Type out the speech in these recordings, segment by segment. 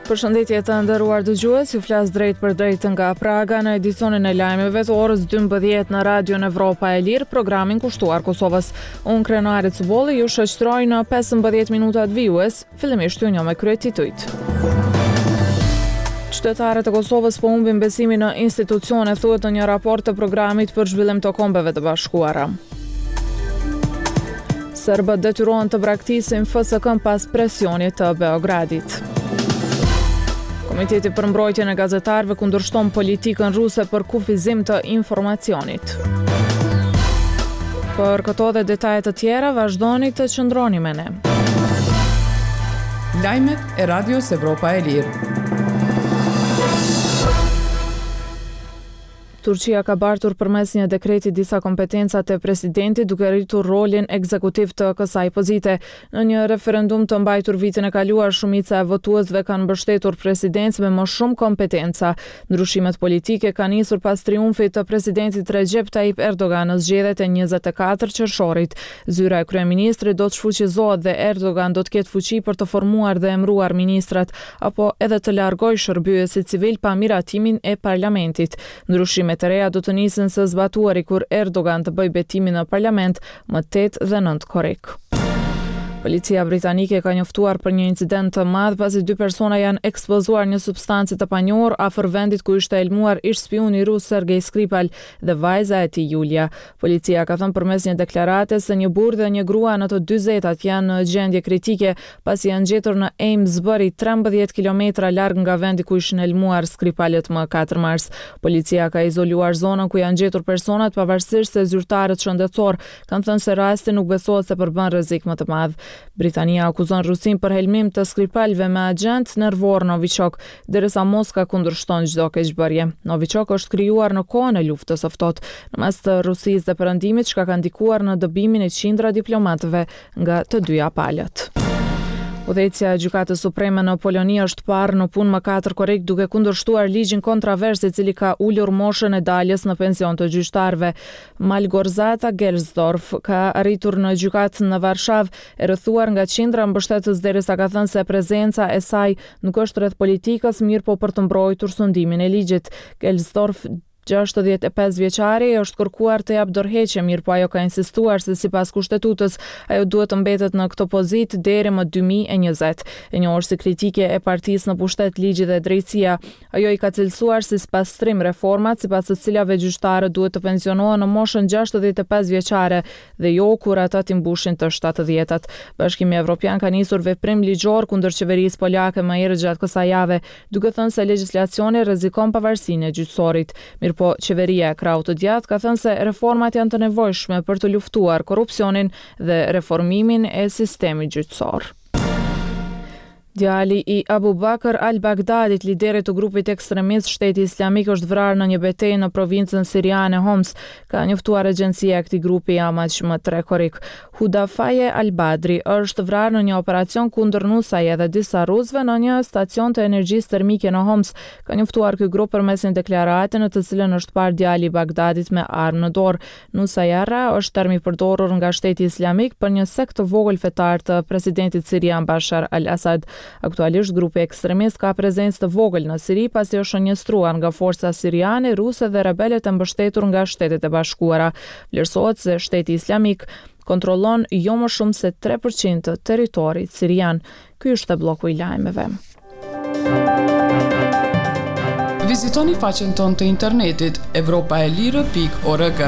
Përshëndetje të nderuar dëgjues, ju flas drejt për drejt nga Praga në edicionin e lajmeve të orës 12 në Radion Evropa e Lirë, programin kushtuar Kosovës. Unë Krenari Cubolli ju shoqëroj në 15 minutat vijues, fillimisht ju njoh me kryetitujt. Qytetarët e Kosovës po humbin besimin në institucione, thuhet në një raport të programit për zhvillim të Kombeve të Bashkuara. Serbët detyrohen të braktisin FSK-n pas presionit të Beogradit. Komiteti për mbrojtjen e gazetarëve kundërshton politikën ruse për kufizim të informacionit. Për këto dhe detajet të tjera, vazhdoni të qëndroni me ne. Lajmet e Radios Evropa e Lirë. Turqia ka bartur përmes një dekreti disa kompetencat e presidentit duke rritur rolin ekzekutiv të kësaj pozite. Në një referendum të mbajtur vitin e kaluar, shumica e votuesve kanë mbështetur presidencë me më shumë kompetenca. Ndryshimet politike kanë nisur pas triumfit të presidentit Recep Tayyip Erdogan në zgjedhjet e 24 qershorit. Zyra e kryeministrit do të shfuqizohet dhe Erdogan do të ketë fuqi për të formuar dhe emëruar ministrat apo edhe të largojë shërbyesit civil pa miratimin e parlamentit. Ndryshimet të reja do të nisin së zbatuari kur Erdogan të bëjë betimin në parlament më 8 dhe 9 korrik. Policia britanike ka njoftuar për një incident të madh pasi 2 persona janë ekspozuar një substancë të panjohur afër vendit ku ishte elmuar ish-spiuni rus Sergej Skripal dhe vajza e tij Julia. Policia ka thënë përmes një deklarate se një burrë dhe një grua në të dy zetat janë në gjendje kritike pasi janë gjetur në Amesbury, 13 kilometra larg nga vendi ku ishin elmuar Skripalet më 4 mars. Policia ka izoluar zonën ku janë gjetur personat pavarësisht se zyrtarët shëndetësor kanë thënë se rasti nuk besohet se përbën rrezik më të madh. Britania akuzon Rusin për helmim të Skripalve me agent nervor Novichok, derisa Moska kundërshton çdo keqbërje. Novichok është krijuar në kohën e luftës së ftohtë, në mes të Rusisë dhe Perëndimit, çka ka ndikuar në dëbimin e qindra diplomatëve nga të dyja palët. Udhëheqësia e Gjykatës Supreme në Poloni është parë në punë më 4 korrik duke kundërshtuar ligjin kontrovers i cili ka ulur moshën e daljes në pension të gjyqtarëve. Malgorzata Gelsdorf ka arritur në gjykatë në Varshavë e rrethuar nga qindra mbështetës derisa ka thënë se prezenca e saj nuk është rreth politikës, mirë po për të mbrojtur sundimin e ligjit. Gelsdorf 65 vjeçari është kërkuar të jap dorëheqje, mirë po ajo ka insistuar se sipas kushtetutës ajo duhet të mbetet në këtë pozitë deri më 2020. E njohur si kritike e partisë në pushtet ligji dhe drejtësia, ajo i ka cilësuar si pastrim reformat sipas të cilave gjyqtarët duhet të pensionohen në moshën 65 vjeçare dhe jo kur ata të mbushin të 70-tat. Bashkimi Evropian ka nisur veprim ligjor kundër qeverisë polake më herët gjatë kësaj jave, duke thënë se legjislacioni rrezikon pavarësinë e gjyqësorit. Po qeveria e krahut të djathtë ka thënë se reformat janë të nevojshme për të luftuar korrupsionin dhe reformimin e sistemit gjyqësor. Djali i Abu Bakr al-Baghdadit, liderit të grupit ekstremist Shteti Islamik, është vrarë në një betejë në provincën siriane Homs, ka njoftuar agjencia e këtij grupi Amaç më 3 korrik. Hudafaje al-Badri është vrarë në një operacion kundër Nusaje dhe disa rusëve në një stacion të energjisë termike në Homs, ka njoftuar ky grup përmes një deklarate në të cilën është parë djali i Bagdadit me armë në dorë. Nusajara është termi përdorur nga Shteti Islamik për një sekt të vogël fetar të presidentit sirian Bashar al-Assad. Aktualisht grupi ekstremist ka prezencë të vogël në Siri pasi është shënjestruar nga forca siriane, ruse dhe rebelët e mbështetur nga Shtetet e Bashkuara. Vlerësohet se Shteti Islamik kontrollon jo më shumë se 3% të territorit sirian. Ky është bloku i lajmeve. Vizitoni faqen tonë të internetit europaelire.org.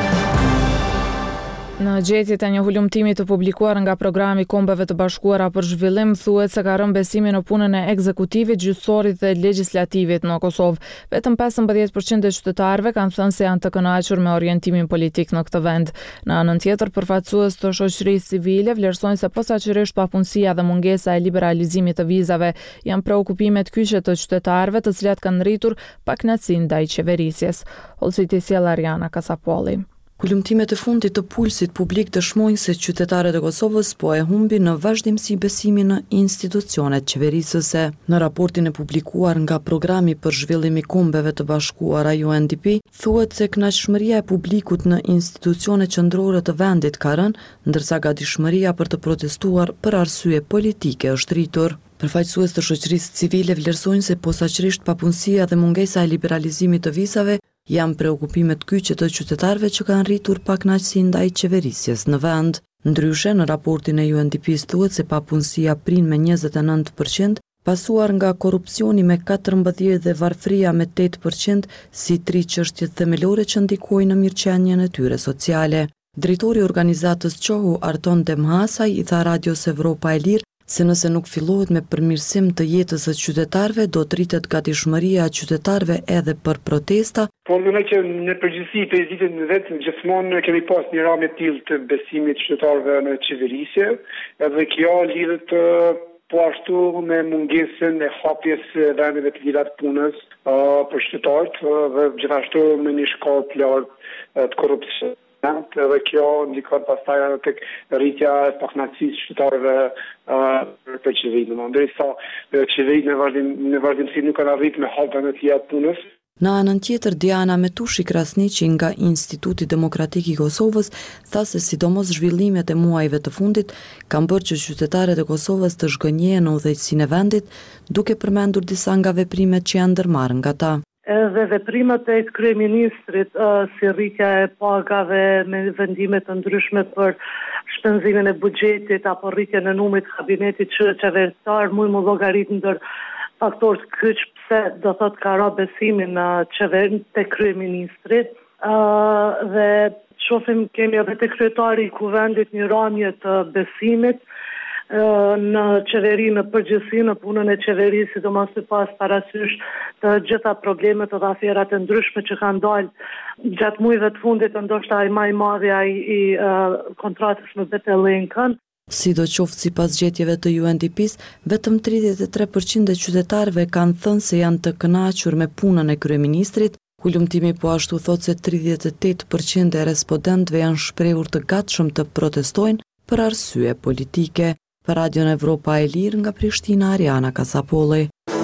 Në gjetjet e një hulumtimi të publikuar nga programi Kombeve të Bashkuara për zhvillim, thuhet se ka rënë besimi në punën e ekzekutivit, gjyqësorit dhe legjislativit në Kosovë. Vetëm 15% e qytetarëve kanë thënë se janë të kënaqur me orientimin politik në këtë vend. Në anën tjetër, përfaqësues të shoqërisë civile vlerësojnë se posaçërisht papunësia dhe mungesa e liberalizimit të vizave janë preokupime të kyçe të qytetarëve, të cilat kanë rritur pakënaqësinë ndaj qeverisjes. Olsiti Sjell Ariana Kasapolli. Hulumtimet e fundit të pulsit publik dëshmojnë se qytetarët e Kosovës po e humbin në vazhdimsi besimin në institucionet qeverisëse. Në raportin e publikuar nga Programi për Zhvillim i Kombeve të Bashkuara UNDP, thuhet se kënaqësmëria e publikut në institucionet qendrore të vendit ka rënë, ndërsa gatishmëria për të protestuar për arsye politike është rritur. Përfaqësues të shoqërisë civile vlerësojnë se posaçërisht papunësia dhe mungesa e liberalizimit të vizave janë preokupime të kyçe të qytetarëve që kanë rritur pakënaqësi ndaj qeverisjes në vend. Ndryshe, në raportin e UNDP-s thuhet se papunësia prin me 29%, pasuar nga korrupsioni me 14% dhe varfëria me 8%, si 3 çështje themelore që ndikojnë në mirëqenien e tyre sociale. Drejtori i organizatës Qohu, Arton Demhasaj, i tha Radios Evropa e Lirë se nëse nuk fillohet me përmirësim të jetës së qytetarëve, do të rritet gatishmëria e qytetarëve edhe për protesta. Po mendoj që në përgjithësi prezidentin vetë gjithmonë kemi pas një ramë të tillë të besimit të qytetarëve në qeverisje, edhe kjo lidhet po ashtu me mungesën e hapjes së vendeve të lira të punës për qytetarët dhe gjithashtu me një shkallë të lartë të korrupsionit. Dhe kjo ndikon pastaj tek rritja e pakënaqësisë qytetarëve për qeverinë. Ndërsa qeverinë në vazhdimsi nuk kanë arritur me hapjen e tilla të punës. Në anën tjetër, Diana Metushi Krasniqi nga Instituti Demokratik i Kosovës tha se sidomos zhvillimet e muajve të fundit kanë bërë që qytetarët e Kosovës të zhgënjehen në udhëheqësinë e vendit, duke përmendur disa nga veprimet që janë ndërmarrë nga ta. Edhe veprimet e kryeministrit si rritja e pagave me vendime të ndryshme për shpenzimin e buxhetit apo rritjen e numrit të kabinetit qeveristar, më llogarit ndër faktorë të kyç pse do thot ka ra besimin në qeverinë te kryeministri dhe shohim kemi edhe te kryetari i kuvendit një rënje të besimit në qeveri, në përgjithësi, në punën e qeverisë, sidomos sipas parasysh të gjitha problemet dhe aferat e ndryshme që kanë dalë gjatë muajve të fundit, ndoshta ai më i madhi ai i kontratës me Betelenkën. Sidoqoftë sipas zgjedhjeve të UNDP-s, vetëm 33% e qytetarëve kanë thënë se janë të kënaqur me punën e kryeministrit. Hulumtimi po ashtu thotë se 38% e respondentëve janë shprehur të gatshëm të protestojnë për arsye politike. Për Radion Evropa e Lirë nga Prishtina, Ariana Kasapolli.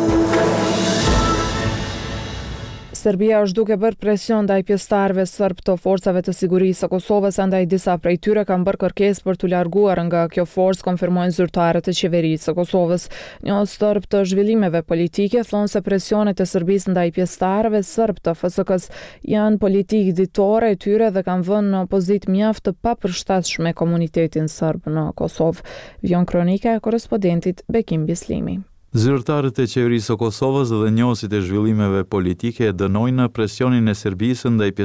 Serbia është duke bërë presion ndaj pjesëtarëve serb të forcave të sigurisë së Kosovës, andaj disa prej tyre kanë bërë kërkesë për t'u larguar nga kjo forcë, konfirmojnë zyrtarët e qeverisë së Kosovës. Një stërp të zhvillimeve politike thonë se presionet e Serbisë ndaj pjesëtarëve serb të FSK-s janë politikë ditore e tyre dhe kanë vënë në pozitë mjaft të papërshtatshme komunitetin serb në Kosovë. Vjon kronika e korrespondentit Bekim Bislimi. Zyrtarët e qeverisë së Kosovës dhe njohësit e zhvillimeve politike dënojnë presionin e Serbisë ndaj